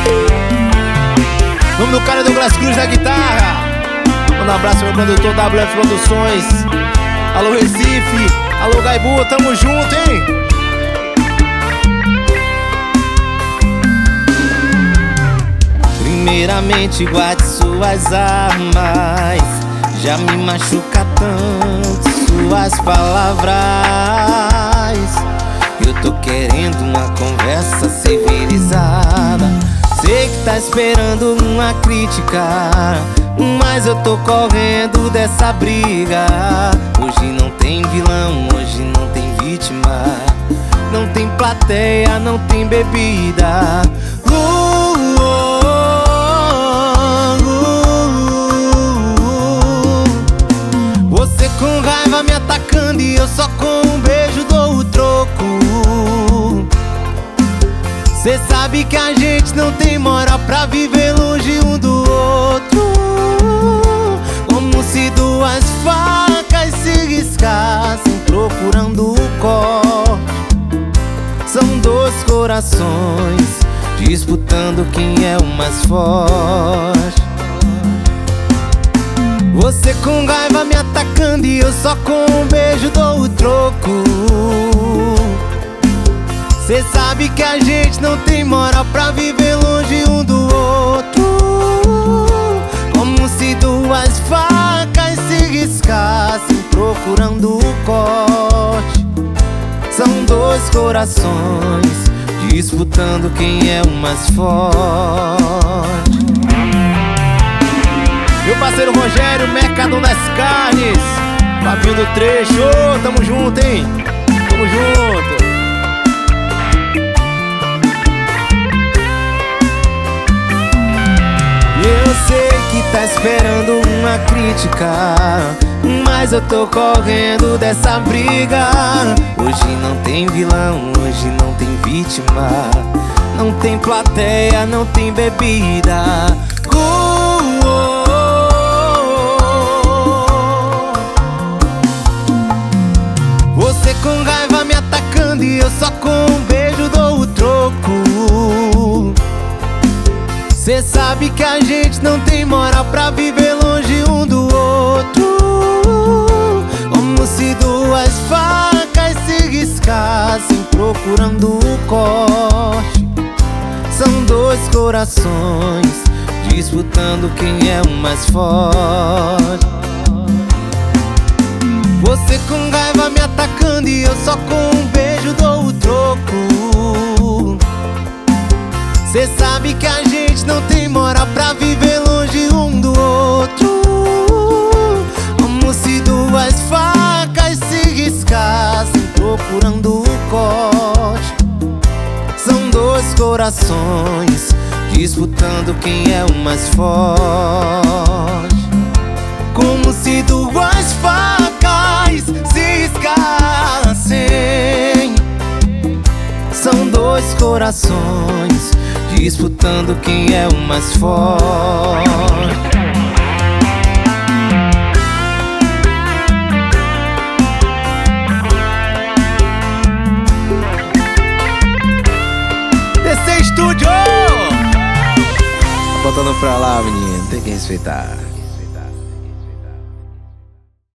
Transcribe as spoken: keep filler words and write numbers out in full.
O nome do cara é Douglas Cruz na guitarra. Manda um abraço pro meu produtor W F Produções. Alô Recife, alô Gaibu, tamo junto, hein? Primeiramente guarde suas armas, já me machuca tanto suas palavras. Eu tô querendo uma conversa civilizada. Sei que tá esperando uma crítica, mas eu tô correndo dessa briga. Hoje não tem vilão, hoje não tem vítima, não tem plateia, não tem bebida. uh, uh, uh, uh. Você com raiva me atacando e eu só com um beijo dou o troco. Cê sabe que a gente não tem moral pra viver longe um do outro. Como se duas facas se riscassem procurando o corte. São dois corações disputando quem é o mais forte. Você com raiva me atacando e eu só com um beijo dou o troco. Cê sabe que a gente não tem moral pra viver longe um do outro. Como se duas facas se riscassem procurando o corte. São dois corações disputando quem é o mais forte. Meu parceiro Rogério, Mercado das Carnes, Fabinho do Trecho, oh, tamo junto, hein? Tamo junto. Eu sei que tá esperando uma crítica, mas eu tô correndo dessa briga. Hoje não tem vilão, hoje não tem vítima, não tem plateia, não tem bebida. uh, oh, oh. Você com raiva me atacando e eu só com um beijo dou o troco. Cê sabe que a gente não tem moral pra viver longe um do outro. Como se duas facas se riscassem procurando o corte. São dois corações disputando quem é o mais forte. Você com raiva me atacando e eu só com um beijo dou o troco. Cê sabe que a gente não tem moral pra viver longe um do outro. Como se duas facas se riscassem procurando o corte. São dois corações disputando quem é o mais forte. Como se duas facas se riscassem. São dois corações disputando quem é o mais forte. D C Studio! Botando pra lá, menino, tem que respeitar.